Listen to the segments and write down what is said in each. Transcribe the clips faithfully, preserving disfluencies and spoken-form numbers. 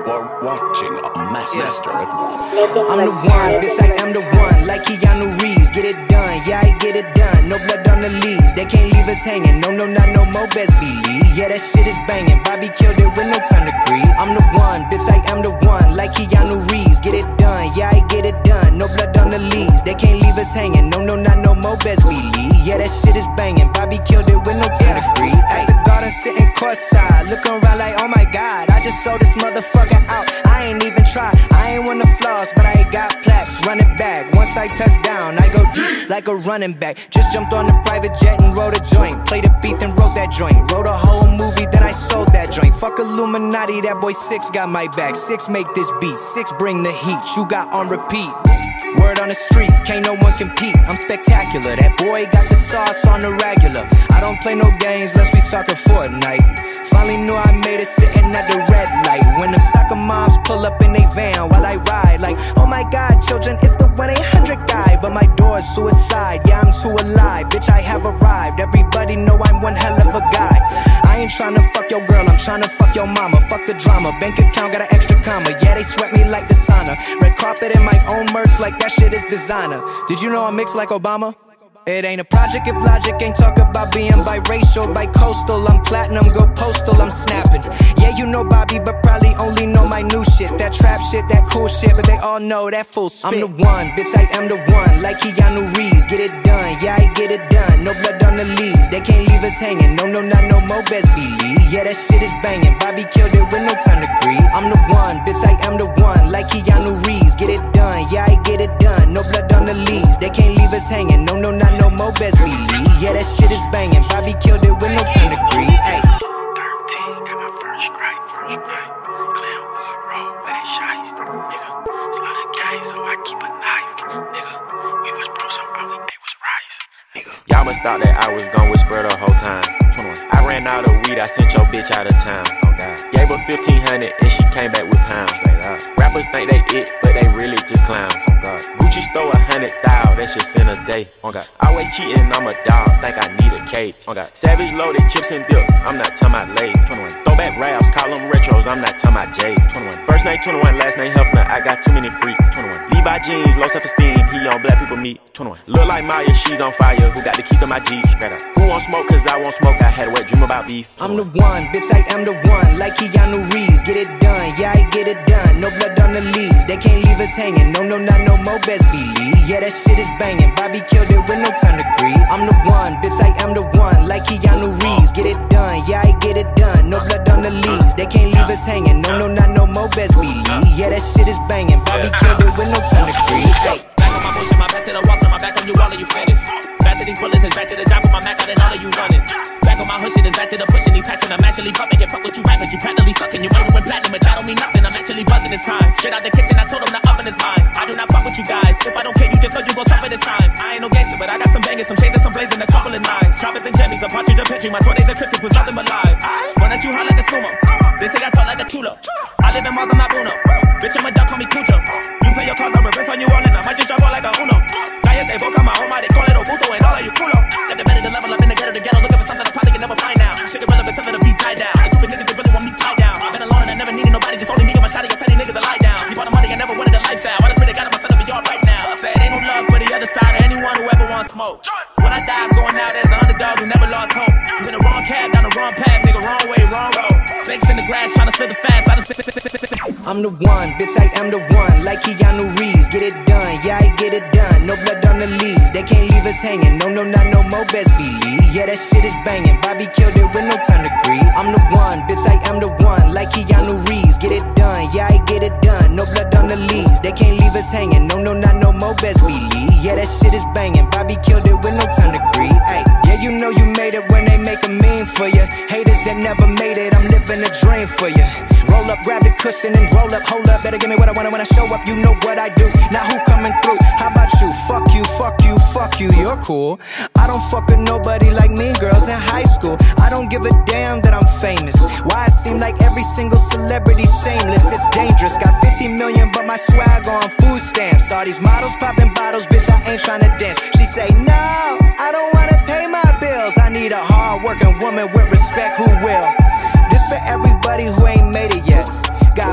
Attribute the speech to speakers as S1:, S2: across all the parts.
S1: are watching a Master at
S2: Work. I'm the one, bitch, I am the one. Like Keanu Reeves, get it done, yeah, I get it done. No blood on the leaves, they can't leave us hanging. No, no, not no more, best believe. Yeah, that shit is banging. Bobby killed it with no time to grieve. I'm the one, bitch, I am the one. Like Keanu Reeves, get it done, yeah, I get it done. No blood on the leaves, they can't leave us hanging. No, no, not no more, best believe. Yeah, that shit is banging. Bobby killed it with no time to grieve. At the garden, sitting courtside, looking around like, oh my god, I just sold this motherfucker out. I ain't even try, I ain't want the flaws, but I got plaques. Run it back, once I touch down, I go deep like a running back. Just jumped on the private jet and wrote a joint. Played a beat and wrote that joint. Wrote a whole movie, then I sold that joint. Fuck Illuminati, that boy Six got my back. Six make this beat, Six bring the heat. You got on repeat. Word on the street, can't no one compete. I'm spectacular, that boy got the sauce on the regular. I don't play no games unless we talking Fortnite. Finally knew I made it sitting at the red light. When them soccer moms pull up in they van while I ride, like, oh my god, children, it's the one eight hundred guy. But my door's suicide, yeah, I'm too alive. Bitch, I have arrived, everybody know I'm one hell of a guy. I ain't tryna fuck your girl, I'm tryna fuck your mama. Fuck the drama, bank account got an extra comma. Yeah, they sweat me like the sauna. Red carpet in my own merch, like that shit is designer. Did you know I'm mixed like Obama? It ain't a project if logic ain't talk about being biracial, bi-coastal. I'm platinum, go postal, I'm snapping. Yeah, you know Bobby, but probably only know my new shit. That trap shit, that cool shit, but they all know that full spit. I'm the one, bitch, I am the one. Like Keanu Reeves, get it done, yeah, I get it done. No blood on the leaves, they can't leave us hanging. No, no, not no more, best believe. Yeah, that shit is banging. Bobby killed it with no time to grieve. I'm the one, bitch, I am the one. Like Keanu Reeves, get it done, yeah, I get it done. No blood on the leaves, they can't leave us hanging. No, no, not no more, best believe. Yeah, that shit is banging. Bobby killed it with no time to grieve. Ay.
S3: thirteen, got my first strike, first strike. Glenwood Road, where they shiest, nigga. Slaughter the game, so I keep a knife, nigga. We was bros, so probably they was rice, nigga.
S4: Y'all must thought that I was gon' whisper the whole time. I ran out of weed, I sent your bitch out of town. Oh God. Gave her fifteen hundred and she came back with pounds. Straight up. Rappers think they it, but they really just clowns. Oh God. Gucci stole a hundred thou, that's just in a day. Oh God. Always cheating, I'm a dog, think I need a cage. Oh God. Savage loaded chips and dip, I'm not talking about Lay's. twenty-one. Throwback raps, call them retros, I'm not talking about J's. twenty-one. First name twenty-one, last name Huffner, I got too many freaks. twenty-one. Levi jeans, low self-esteem, he on black people meet. twenty-one. Look like Maya, she's on fire, who got the key to my Jeep? Straight up. Who won't smoke, cause I won't smoke, I had a wet dream about beef.
S2: I'm the one, bitch, I am the one. Like Keanu Reeves, get it done, yeah, I get it done. No blood on the leaves, they can't leave us hanging. No, no, not no more, best believe. Yeah, that shit is banging. Bobby killed it with no time to grieve. I'm the one, bitch, I am the one. Like Keanu Reeves, get it done, yeah, I get it done. No blood on the leaves, they can't leave us hanging. No, no, not no more, best believe. Yeah, that shit is banging. Bobby killed it with no time to grieve. Hey.
S5: Back on my bullshit, my back to the wall, turn my back on you, all of you finished. Back to these bullets, and back to the job with my Mac out and all of you running. Back on my hushing, it's back to the pushing, these packs and I'm actually pumping. Can't fuck with you rappers, you practically sucking. You ain't doing platinum, but that don't mean nothing. I'm actually buzzing this time. Shit out the kitchen, I told him the oven is mine. I do not fuck with you guys. If I don't care, you just know you gon' suffer this time. I ain't no gangster, but I got some bangers, some shades and some blazing, a couple of nines. Choppers and jimmies, a partridge, a pitching. My twenties and cryptic was nothing but lies. One that you hard like a sumo. They say I talk like a chulo. I live in Mars, I'm not Bruno. Bitch, I'm a duck, call me Cujo. You play your cards, I'm reverse on you all in. I might just drop all like a Uno. Guys, they both come out, they call it Obuto and all of you culo. Got the better to level up in the ghetto, the ghetto, looking for something I probably can never find now. Shit irrelevant, tell her to be tied down. The stupid niggas that really want me tied down. I've been alone and I never needed nobody, just only me and my shawty. I tell these niggas to lie down. You bought the money, I never wanted a lifestyle. I just pray to God I'm set up in yard right now. I said ain't no love for the other side or anyone who ever wants smoke. When I die, I'm going out as an underdog who never lost hope. You in the wrong cab, down the wrong path, nigga, wrong way, wrong road. Snakes in the grass, trying to steal the fast. I done sit, sit, sit, sit, sit.
S2: I'm the one, bitch, I am the one. Like Keanu Reeves, get it done, yeah, I get it done. No blood on the leaves, they can't leave us hanging. No, no, not no more, best believe. Yeah, that shit is banging. Bobby killed it with no time to grieve. I'm the one, bitch, I am the one. Like Keanu Reeves, get it done, yeah, I get it done. No blood on the leaves, they can't leave us hanging. No, no, not no more, best believe. Yeah, that shit is banging. Bobby killed it with no time to grieve. Ay, yeah, you know you made it when they make a meme for you. Haters that never made it, I'm living a dream for you. Roll up, grab the cushion and roll up, hold up. Better give me what I want when I show up, you know what I do. Now who coming through? How about you? Fuck you, fuck you, fuck you, you're cool. I don't fuck with nobody like mean girls in high school. I don't give a damn that I'm famous. Why it seem like every single celebrity shameless? It's dangerous, got fifty million but my swag on food stamps. All these models popping bottles, bitch, I ain't tryna dance. She say no, I don't wanna pay my bills. I need a hard-working woman with respect who will. This for everybody who ain't made it yet. Got five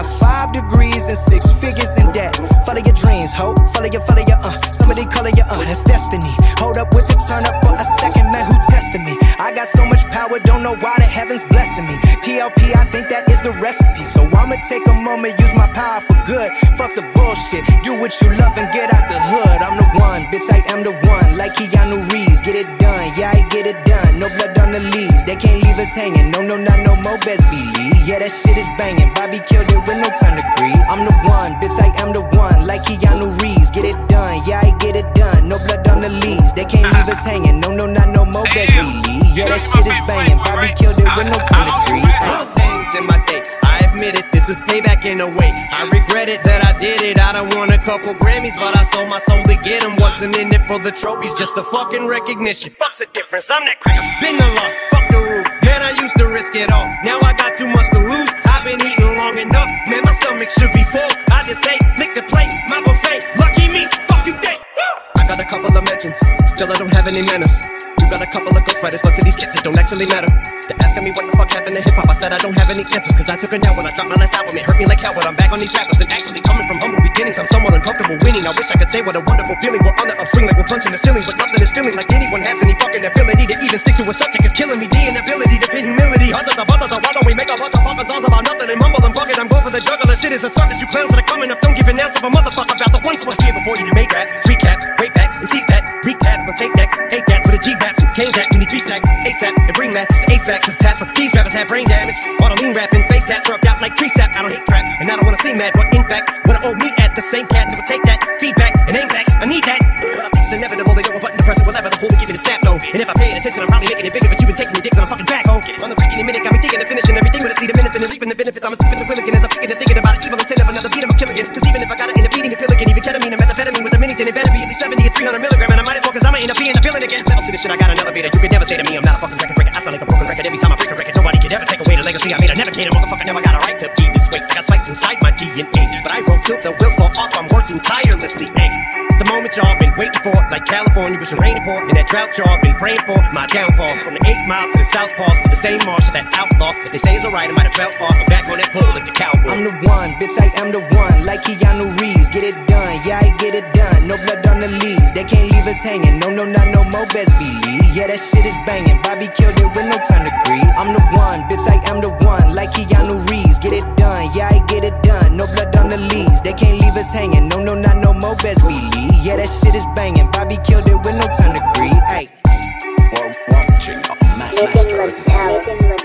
S2: Five degrees and six figures in debt. Follow your dreams, ho. Follow your, follow your, uh. Somebody color your, uh. It's destiny. Hold up with the turn up for a second, man. Who tested me? I got so much power, don't know why the heavens blessing me. P L P, I think that is the recipe. So I'ma take a moment, use my power for good. Fuck the bullshit. Do what you love and get out the hood. I'm the one, bitch, I am the one. Like Keanu Reeves, get it done. Yeah, I get it done. No blood on the leaves. They can't leave us hanging. No, no, not no more, best believe. Yeah, that shit is banging. Bobby killed it with no turn degree. I'm the one, bitch, I am the one. Like Keanu Reeves, get it done. Yeah, I get it done. No blood on the leaves. They can't leave us hanging. No, no, not no more, best believe. Yeah, that shit is banging. Bobby killed it with no turn degree.
S6: Things in my day, I admit it, this is payback in a way. I regret it that I did it. I done won a couple Grammys, but I sold my soul to get them. Wasn't in it for the trophies, just the fucking recognition. Fuck's the difference, I'm that cracker. Been the law, fuck the rule. Man, I used to risk it all. Now I got too much to lose. I've been eating long enough. Man, my stomach should be full. I just say, lick the plate, my buffet. Lucky me, fuck you, day. I got a couple of mentions, still I don't have any manners. Got a couple of ghostwriters, but to these kids it don't actually matter. They're asking me what the fuck happened to hip-hop. I said I don't have any answers, cause I took it down when I dropped my last album. It hurt me like hell, but I'm back on these rappers. And actually coming from humble beginnings, I'm somewhat uncomfortable winning. I wish I could say what a wonderful feeling. We're on the upswing like we're punching the ceiling, but nothing is feeling like anyone has any fucking ability to even stick to a subject. It's killing me, the inability to pin humility. Under the bother, why don't we make a bunch of fucking songs about nothing and mumble and fuck it? I'm going for the juggler. Shit is a circus, you clowns that are coming up. Don't give an ounce of a motherfucker about the ones who were here before you. You made that, sweet cat, wait back, and seize that, reek that, with fake decks, eight cats with a G-Baps, came that, you need three stacks, ASAP, and bring that, it's the ace back, cause tap for these rappers have brain damage. Auto lean rapping, face tats served out like tree sap. I don't hate trap, and I don't wanna see mad, but in fact, when I owe me at the same cat, never take that feedback and aim backs. I need that. But I think it's inevitable, they know a button to press it, whatever the pull to give it a snap though. And if I pay attention, I'm probably making it bigger, but you been taking me dick on a fucking back, oh. On the beginning minute, got me thinking and finishing everything with a seed of minutes and leaping the benefits. I'm a sipping the willigan as I'm thinking and thinking about an evil intent of another beat, I'm a killing it. Cause even if I got it in a beating, a pill again, even ketamine, a methamphetamine with a Minington, it better be at least seventy or three hundred milligram, and I might as well cause I'ma end up being a villain again. Level see the shit, I got an elevator, you could never say to me I'm not a fucking record breaker. I sound like a broken record every time I break a record. Nobody could ever take away the legacy I made. I never cater, motherfucker, never got a right to be this way. I got spikes inside my D N A, but I roll till the wheels fall off. I'm working tirelessly, hey. It's the moment y'all been waiting for, like California with your rain and pour, and that drought y'all been praying for. My downfall, from the eight mile to the south pass, to the same marsh to that outlaw. If they say it's alright, I might have fell off. I'm back on that pole like the cowboy.
S2: I'm the one, bitch, I am the one. Like Keanu Reeves, get it done. Yeah, I get it done. No blood on the leaves. They can't leave us hanging. No, no, not no more, best believe. Yeah, that shit is banging. Bobby killed it with no turn degree. I'm the one, bitch, I am the one. Like Keanu Reeves, get it done. Yeah, I get it done. No blood on the leaves. They can't leave us hanging. No, no, not no more, best believe. Yeah, that shit is banging. Bobby killed it with no turn degree. Ay.
S1: Or watching a mass master.